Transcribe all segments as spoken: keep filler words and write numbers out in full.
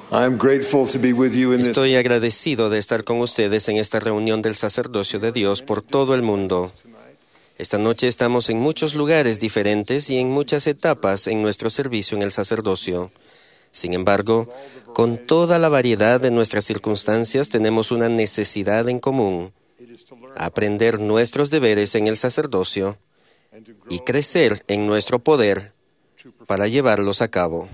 I'm grateful to be with you in this. Estoy agradecido de estar con ustedes en esta reunión del sacerdocio de Dios por todo el mundo. Esta noche estamos en muchos lugares diferentes y en muchas etapas en nuestro servicio en el sacerdocio. Sin embargo, con toda la variedad de nuestras circunstancias tenemos una necesidad en común: aprender nuestros deberes en el sacerdocio y crecer en nuestro poder para llevarlos a cabo.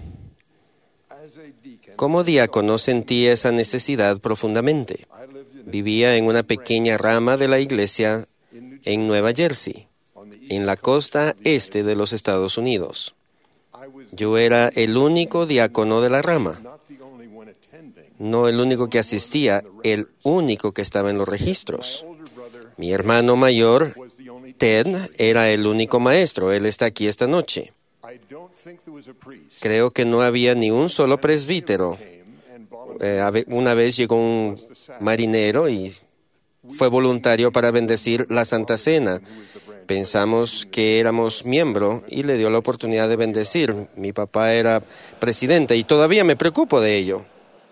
Como diácono sentí esa necesidad profundamente. Vivía en una pequeña rama de la iglesia en Nueva Jersey, en la costa este de los Estados Unidos. Yo era el único diácono de la rama, no el único que asistía, el único que estaba en los registros. Mi hermano mayor, Ted, era el único maestro. Él está aquí esta noche. Creo que no había ni un solo presbítero. Eh, una vez llegó un marinero y fue voluntario para bendecir la Santa Cena. Pensamos que éramos miembro y le dio la oportunidad de bendecir. Mi papá era presidente y todavía me preocupo de ello.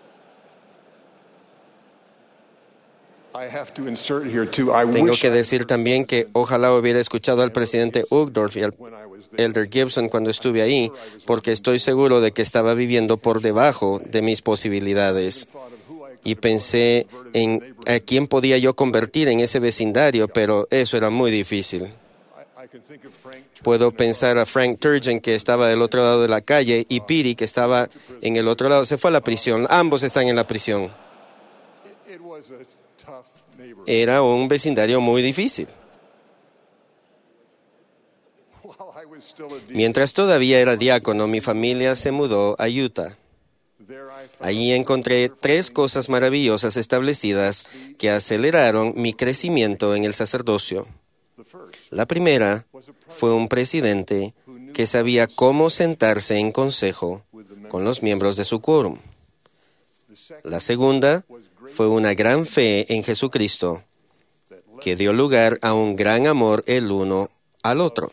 Tengo que decir también que ojalá hubiera escuchado al presidente Uchtdorf y al Elder Gibson cuando estuve ahí, porque estoy seguro de que estaba viviendo por debajo de mis posibilidades. Y pensé en a quién podía yo convertir en ese vecindario, pero eso era muy difícil. Puedo pensar a Frank Turgeon, que estaba del otro lado de la calle, y Piri, que estaba en el otro lado. Se fue a la prisión. Ambos están en la prisión. Era un vecindario muy difícil. Mientras todavía era diácono, mi familia se mudó a Utah. Allí encontré tres cosas maravillosas establecidas que aceleraron mi crecimiento en el sacerdocio. La primera fue un presidente que sabía cómo sentarse en consejo con los miembros de su quórum. La segunda fue una gran fe en Jesucristo, que dio lugar a un gran amor el uno al otro.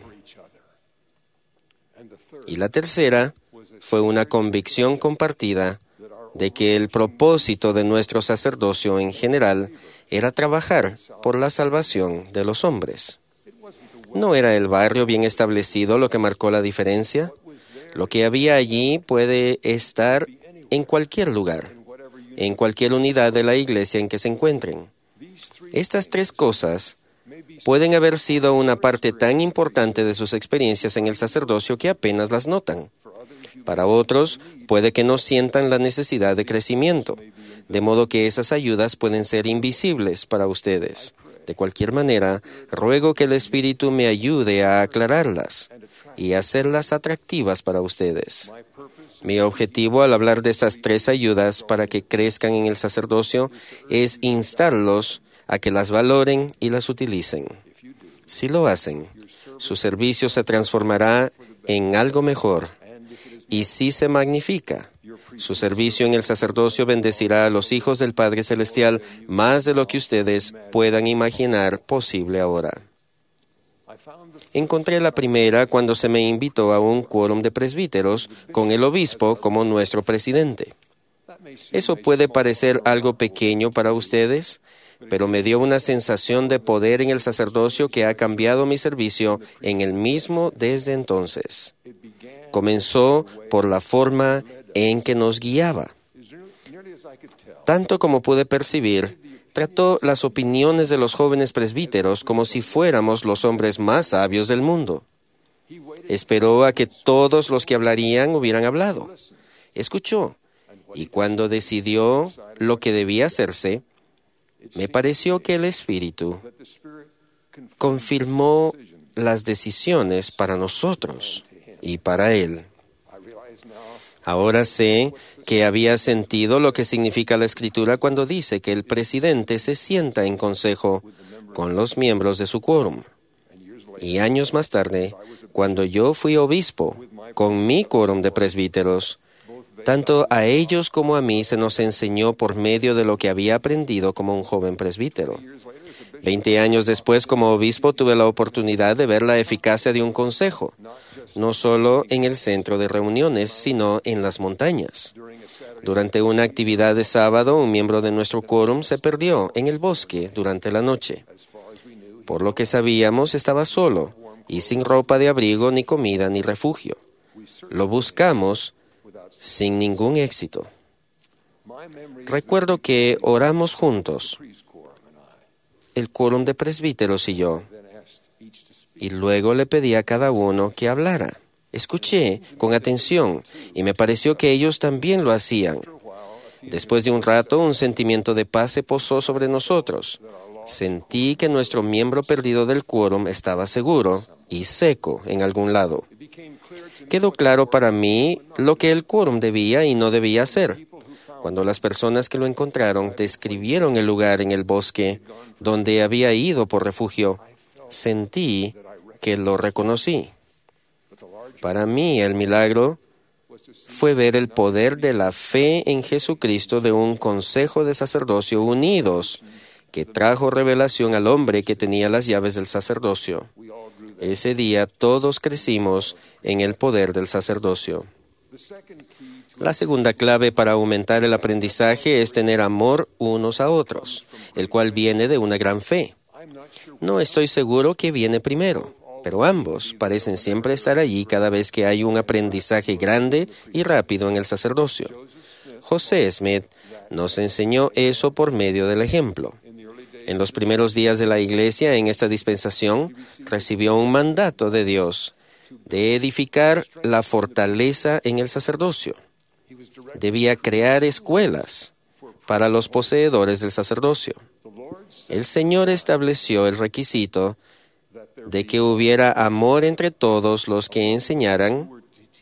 Y la tercera fue una convicción compartida de que el propósito de nuestro sacerdocio en general era trabajar por la salvación de los hombres. ¿No era el barrio bien establecido lo que marcó la diferencia? Lo que había allí puede estar en cualquier lugar, en cualquier unidad de la iglesia en que se encuentren. Estas tres cosas pueden haber sido una parte tan importante de sus experiencias en el sacerdocio que apenas las notan. Para otros, puede que no sientan la necesidad de crecimiento, de modo que esas ayudas pueden ser invisibles para ustedes. De cualquier manera, ruego que el Espíritu me ayude a aclararlas y hacerlas atractivas para ustedes. Mi objetivo al hablar de esas tres ayudas para que crezcan en el sacerdocio es instarlos a que las valoren y las utilicen. Si lo hacen, su servicio se transformará en algo mejor. Y si se magnifica, su servicio en el sacerdocio bendecirá a los hijos del Padre Celestial más de lo que ustedes puedan imaginar posible ahora. Encontré la primera cuando se me invitó a un quórum de presbíteros con el obispo como nuestro presidente. Eso puede parecer algo pequeño para ustedes, pero me dio una sensación de poder en el sacerdocio que ha cambiado mi servicio en el mismo desde entonces. Comenzó por la forma en que nos guiaba. Tanto como pude percibir, trató las opiniones de los jóvenes presbíteros como si fuéramos los hombres más sabios del mundo. Esperó a que todos los que hablarían hubieran hablado. Escuchó, y cuando decidió lo que debía hacerse, me pareció que el Espíritu confirmó las decisiones para nosotros y para Él. Ahora sé que había sentido lo que significa la Escritura cuando dice que el presidente se sienta en consejo con los miembros de su quórum. Y años más tarde, cuando yo fui obispo con mi quórum de presbíteros, tanto a ellos como a mí se nos enseñó por medio de lo que había aprendido como un joven presbítero. Veinte años después, como obispo, tuve la oportunidad de ver la eficacia de un consejo, no solo en el centro de reuniones, sino en las montañas. Durante una actividad de sábado, un miembro de nuestro quórum se perdió en el bosque durante la noche. Por lo que sabíamos, estaba solo y sin ropa de abrigo, ni comida, ni refugio. Lo buscamos sin ningún éxito. Recuerdo que oramos juntos, el quórum de presbíteros y yo, y luego le pedí a cada uno que hablara. Escuché con atención y me pareció que ellos también lo hacían. Después de un rato, un sentimiento de paz se posó sobre nosotros. Sentí que nuestro miembro perdido del quórum estaba seguro y seco en algún lado. Quedó claro para mí lo que el quórum debía y no debía hacer. Cuando las personas que lo encontraron describieron el lugar en el bosque donde había ido por refugio, sentí que lo reconocí. Para mí, el milagro fue ver el poder de la fe en Jesucristo de un consejo de sacerdocio unidos que trajo revelación al hombre que tenía las llaves del sacerdocio. Ese día todos crecimos en el poder del sacerdocio. La segunda clave para aumentar el aprendizaje es tener amor unos a otros, el cual viene de una gran fe. No estoy seguro qué viene primero, pero ambos parecen siempre estar allí cada vez que hay un aprendizaje grande y rápido en el sacerdocio. José Smith nos enseñó eso por medio del ejemplo. En los primeros días de la iglesia, en esta dispensación, recibió un mandato de Dios de edificar la fortaleza en el sacerdocio. Debía crear escuelas para los poseedores del sacerdocio. El Señor estableció el requisito de que hubiera amor entre todos los que enseñaran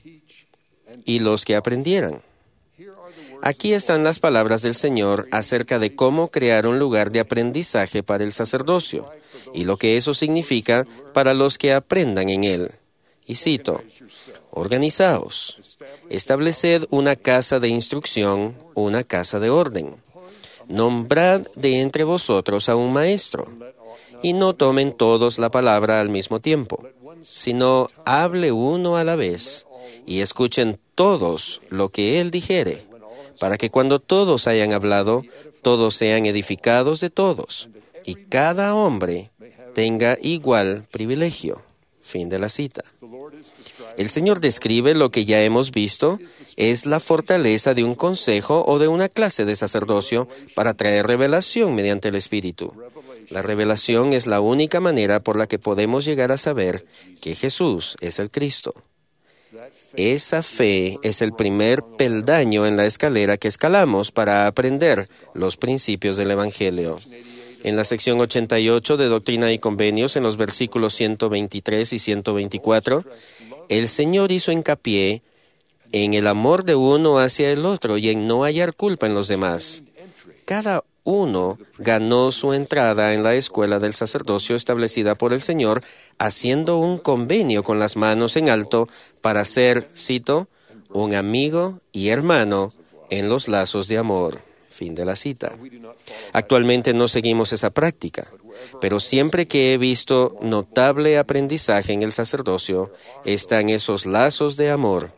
y los que aprendieran. Aquí están las palabras del Señor acerca de cómo crear un lugar de aprendizaje para el sacerdocio y lo que eso significa para los que aprendan en él. Y cito, organizaos, estableced una casa de instrucción, una casa de orden. Nombrad de entre vosotros a un maestro, y no tomen todos la palabra al mismo tiempo, sino hable uno a la vez, y escuchen todos lo que él dijere, para que cuando todos hayan hablado, todos sean edificados de todos, y cada hombre tenga igual privilegio. Fin de la cita. El Señor describe lo que ya hemos visto, es la fortaleza de un consejo o de una clase de sacerdocio para traer revelación mediante el Espíritu. La revelación es la única manera por la que podemos llegar a saber que Jesús es el Cristo. Esa fe es el primer peldaño en la escalera que escalamos para aprender los principios del Evangelio. En la sección ochenta y ocho de Doctrina y Convenios, en los versículos ciento veintitrés y ciento veinticuatro, el Señor hizo hincapié en el amor de uno hacia el otro y en no hallar culpa en los demás. Cada uno ganó su entrada en la escuela del sacerdocio establecida por el Señor, haciendo un convenio con las manos en alto para ser, cito, un amigo y hermano en los lazos de amor. Fin de la cita. Actualmente no seguimos esa práctica, pero siempre que he visto notable aprendizaje en el sacerdocio, están esos lazos de amor.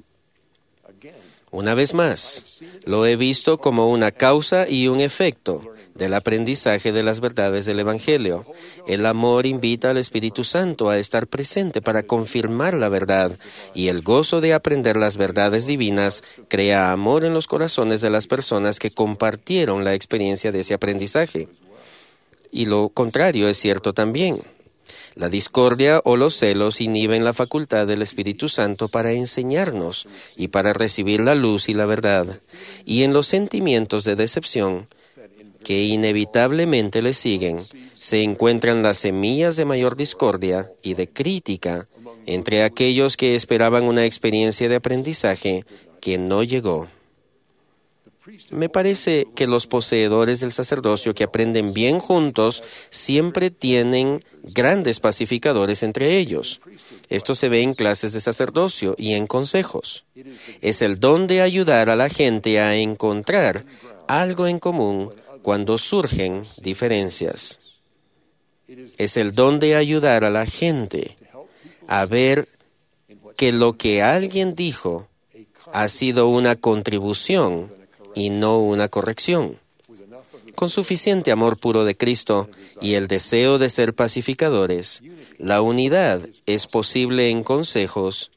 Una vez más, lo he visto como una causa y un efecto del aprendizaje de las verdades del Evangelio. El amor invita al Espíritu Santo a estar presente para confirmar la verdad, y el gozo de aprender las verdades divinas crea amor en los corazones de las personas que compartieron la experiencia de ese aprendizaje. Y lo contrario es cierto también. La discordia o los celos inhiben la facultad del Espíritu Santo para enseñarnos y para recibir la luz y la verdad. Y en los sentimientos de decepción, que inevitablemente le siguen, se encuentran las semillas de mayor discordia y de crítica entre aquellos que esperaban una experiencia de aprendizaje que no llegó. Me parece que los poseedores del sacerdocio que aprenden bien juntos siempre tienen grandes pacificadores entre ellos. Esto se ve en clases de sacerdocio y en consejos. Es el don de ayudar a la gente a encontrar algo en común cuando surgen diferencias. Es el don de ayudar a la gente a ver que lo que alguien dijo ha sido una contribución y no una corrección. Con suficiente amor puro de Cristo y el deseo de ser pacificadores, la unidad es posible en consejos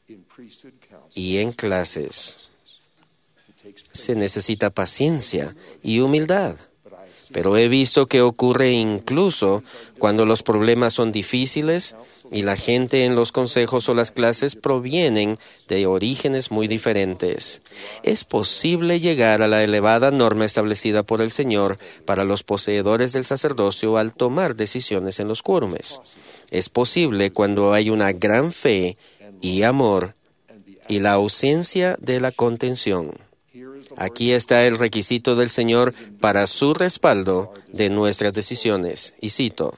y en clases. Se necesita paciencia y humildad, pero he visto que ocurre incluso cuando los problemas son difíciles y la gente en los consejos o las clases provienen de orígenes muy diferentes. Es posible llegar a la elevada norma establecida por el Señor para los poseedores del sacerdocio al tomar decisiones en los quórumes. Es posible cuando hay una gran fe y amor y la ausencia de la contención. Aquí está el requisito del Señor para su respaldo de nuestras decisiones. Y cito,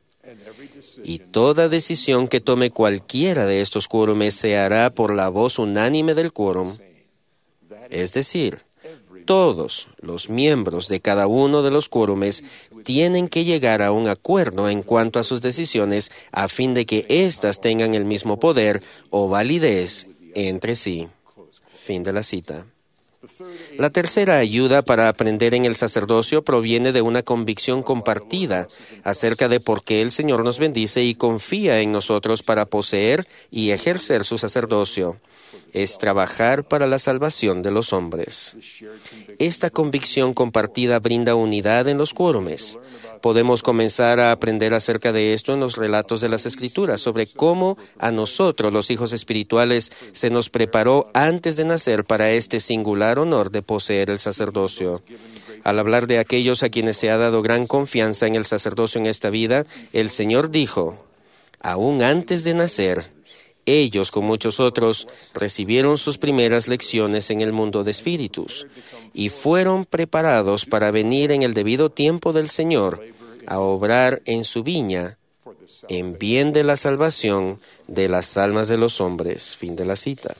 y toda decisión que tome cualquiera de estos quórumes se hará por la voz unánime del quórum. Es decir, todos los miembros de cada uno de los quórumes tienen que llegar a un acuerdo en cuanto a sus decisiones a fin de que éstas tengan el mismo poder o validez entre sí. Fin de la cita. La tercera ayuda para aprender en el sacerdocio proviene de una convicción compartida acerca de por qué el Señor nos bendice y confía en nosotros para poseer y ejercer su sacerdocio. Es trabajar para la salvación de los hombres. Esta convicción compartida brinda unidad en los quórumes. Podemos comenzar a aprender acerca de esto en los relatos de las Escrituras, sobre cómo a nosotros, los hijos espirituales, se nos preparó antes de nacer para este singular honor de poseer el sacerdocio. Al hablar de aquellos a quienes se ha dado gran confianza en el sacerdocio en esta vida, el Señor dijo, aún antes de nacer, ellos, con muchos otros, recibieron sus primeras lecciones en el mundo de espíritus y fueron preparados para venir en el debido tiempo del Señor a obrar en su viña en bien de la salvación de las almas de los hombres. Fin de la cita.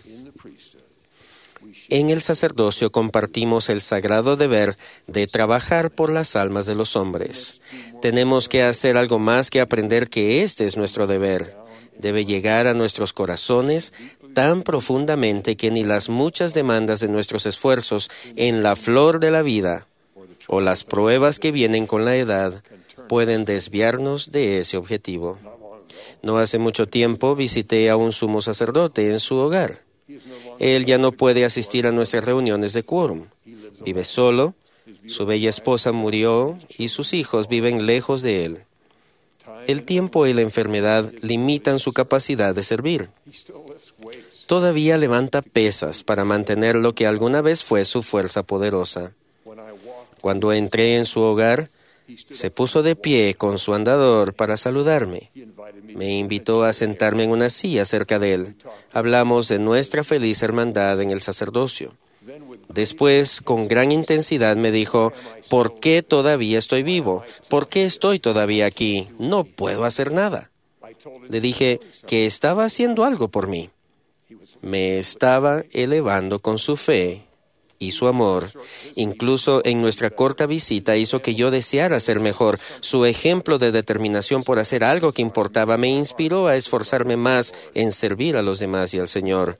En el sacerdocio compartimos el sagrado deber de trabajar por las almas de los hombres. Tenemos que hacer algo más que aprender que este es nuestro deber. Debe llegar a nuestros corazones tan profundamente que ni las muchas demandas de nuestros esfuerzos en la flor de la vida o las pruebas que vienen con la edad pueden desviarnos de ese objetivo. No hace mucho tiempo visité a un sumo sacerdote en su hogar. Él ya no puede asistir a nuestras reuniones de quórum. Vive solo, su bella esposa murió y sus hijos viven lejos de él. El tiempo y la enfermedad limitan su capacidad de servir. Todavía levanta pesas para mantener lo que alguna vez fue su fuerza poderosa. Cuando entré en su hogar, se puso de pie con su andador para saludarme. Me invitó a sentarme en una silla cerca de él. Hablamos de nuestra feliz hermandad en el sacerdocio. Después, con gran intensidad, me dijo, ¿por qué todavía estoy vivo? ¿Por qué estoy todavía aquí? No puedo hacer nada. Le dije que estaba haciendo algo por mí. Me estaba elevando con su fe y su amor. Incluso en nuestra corta visita hizo que yo deseara ser mejor. Su ejemplo de determinación por hacer algo que importaba me inspiró a esforzarme más en servir a los demás y al Señor.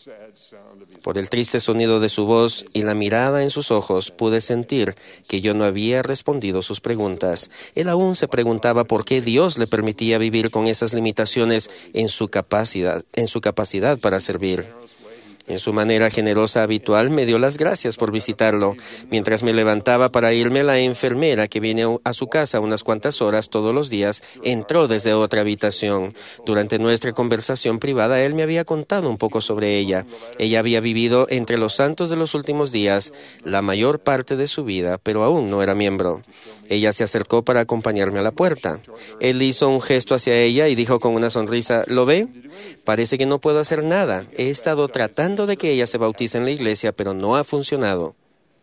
Por el triste sonido de su voz y la mirada en sus ojos, pude sentir que yo no había respondido sus preguntas. Él aún se preguntaba por qué Dios le permitía vivir con esas limitaciones en su capacidad, en su capacidad para servir. En su manera generosa habitual, me dio las gracias por visitarlo. Mientras me levantaba para irme, la enfermera que viene a su casa unas cuantas horas todos los días entró desde otra habitación. Durante nuestra conversación privada, él me había contado un poco sobre ella. Ella había vivido entre los santos de los últimos días la mayor parte de su vida, pero aún no era miembro. Ella se acercó para acompañarme a la puerta. Él hizo un gesto hacia ella y dijo con una sonrisa, ¿lo ve? Parece que no puedo hacer nada. He estado tratando de que ella se bautice en la iglesia, pero no ha funcionado.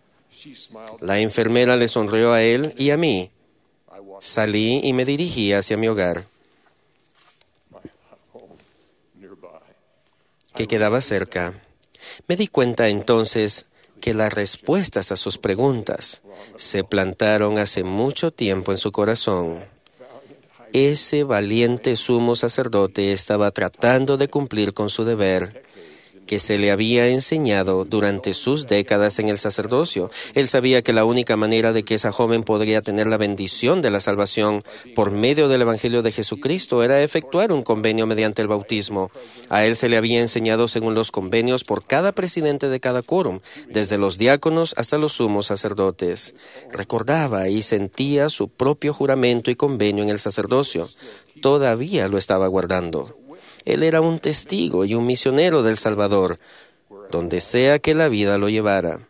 La enfermera le sonrió a él y a mí. Salí y me dirigí hacia mi hogar, que quedaba cerca. Me di cuenta entonces que las respuestas a sus preguntas se plantaron hace mucho tiempo en su corazón. Ese valiente sumo sacerdote estaba tratando de cumplir con su deber. que se le había enseñado durante sus décadas en el sacerdocio. Él sabía que la única manera de que esa joven podría tener la bendición de la salvación por medio del Evangelio de Jesucristo era efectuar un convenio mediante el bautismo. A él se le había enseñado según los convenios por cada presidente de cada quórum, desde los diáconos hasta los sumos sacerdotes. Recordaba y sentía su propio juramento y convenio en el sacerdocio. Todavía lo estaba guardando. Él era un testigo y un misionero del Salvador, donde sea que la vida lo llevara.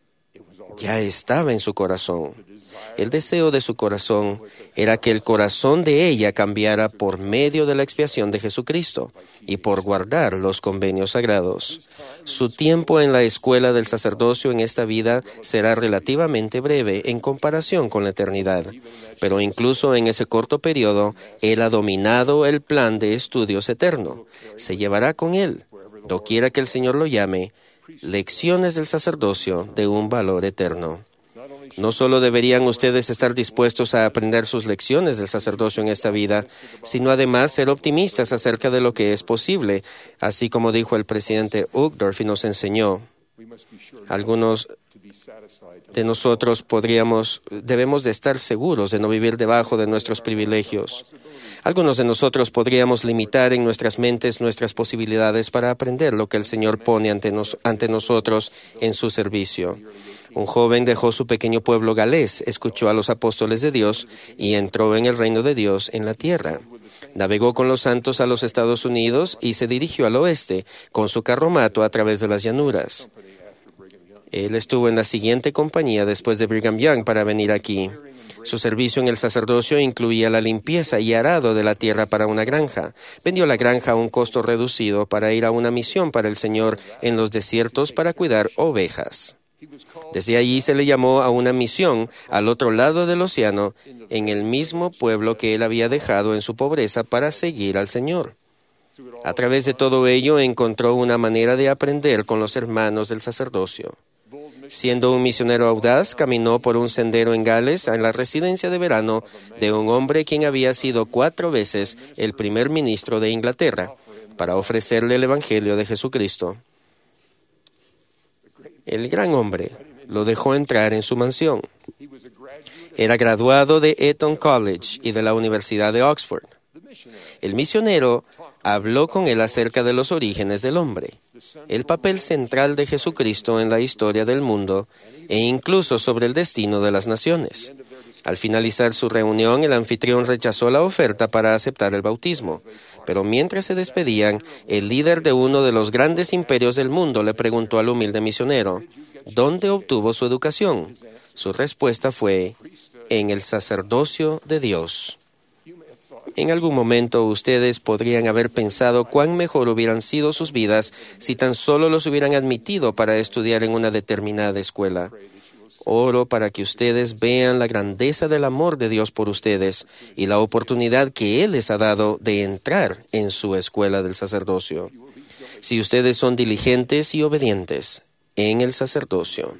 Ya estaba en su corazón. El deseo de su corazón era que el corazón de ella cambiara por medio de la expiación de Jesucristo y por guardar los convenios sagrados. Su tiempo en la escuela del sacerdocio en esta vida será relativamente breve en comparación con la eternidad, pero incluso en ese corto periodo, él ha dominado el plan de estudios eterno. Se llevará con él, doquiera que el Señor lo llame, lecciones del sacerdocio de un valor eterno. No solo deberían ustedes estar dispuestos a aprender sus lecciones del sacerdocio en esta vida, sino además ser optimistas acerca de lo que es posible, así como dijo el presidente Uchtdorf y nos enseñó. Algunos de nosotros podríamos, debemos de estar seguros de no vivir debajo de nuestros privilegios. Algunos de nosotros podríamos limitar en nuestras mentes nuestras posibilidades para aprender lo que el Señor pone ante, nos, ante nosotros en su servicio. Un joven dejó su pequeño pueblo galés, escuchó a los apóstoles de Dios y entró en el reino de Dios en la tierra. Navegó con los santos a los Estados Unidos y se dirigió al oeste con su carromato a través de las llanuras. Él estuvo en la siguiente compañía después de Brigham Young para venir aquí. Su servicio en el sacerdocio incluía la limpieza y arado de la tierra para una granja. Vendió la granja a un costo reducido para ir a una misión para el Señor en los desiertos para cuidar ovejas. Desde allí se le llamó a una misión al otro lado del océano, en el mismo pueblo que él había dejado en su pobreza para seguir al Señor. A través de todo ello encontró una manera de aprender con los hermanos del sacerdocio. Siendo un misionero audaz, caminó por un sendero en Gales en la residencia de verano de un hombre quien había sido cuatro veces el primer ministro de Inglaterra, para ofrecerle el Evangelio de Jesucristo. El gran hombre lo dejó entrar en su mansión. Era graduado de Eton College y de la Universidad de Oxford. El misionero habló con él acerca de los orígenes del hombre, el papel central de Jesucristo en la historia del mundo e incluso sobre el destino de las naciones. Al finalizar su reunión, el anfitrión rechazó la oferta para aceptar el bautismo, pero mientras se despedían, el líder de uno de los grandes imperios del mundo le preguntó al humilde misionero, ¿dónde obtuvo su educación? Su respuesta fue, en el sacerdocio de Dios. En algún momento ustedes podrían haber pensado cuán mejor hubieran sido sus vidas si tan solo los hubieran admitido para estudiar en una determinada escuela. Oro para que ustedes vean la grandeza del amor de Dios por ustedes y la oportunidad que Él les ha dado de entrar en su escuela del sacerdocio. Si ustedes son diligentes y obedientes en el sacerdocio,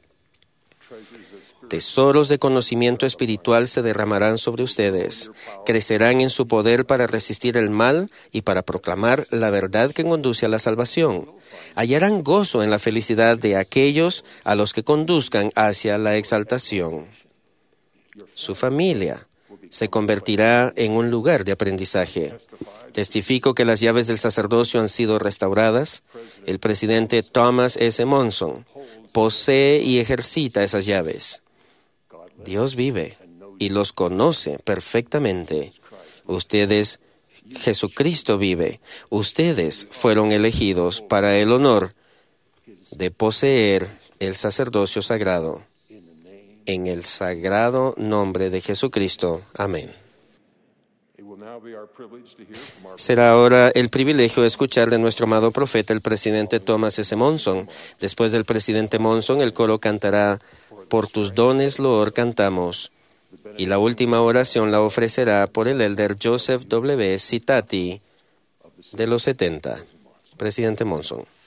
tesoros de conocimiento espiritual se derramarán sobre ustedes, crecerán en su poder para resistir el mal y para proclamar la verdad que conduce a la salvación. Hallarán gozo en la felicidad de aquellos a los que conduzcan hacia la exaltación. Su familia se convertirá en un lugar de aprendizaje. Testifico que las llaves del sacerdocio han sido restauradas. El presidente Thomas S. Monson posee y ejercita esas llaves. Dios vive y los conoce perfectamente. Ustedes, Jesucristo vive. Ustedes fueron elegidos para el honor de poseer el sacerdocio sagrado. En el sagrado nombre de Jesucristo. Amén. Será ahora el privilegio de escuchar de nuestro amado profeta, el presidente Thomas S. Monson. Después del presidente Monson, el coro cantará Por tus dones, Lord, cantamos. Y la última oración la ofrecerá por el elder Joseph W. Citati de los setenta. Presidente Monson.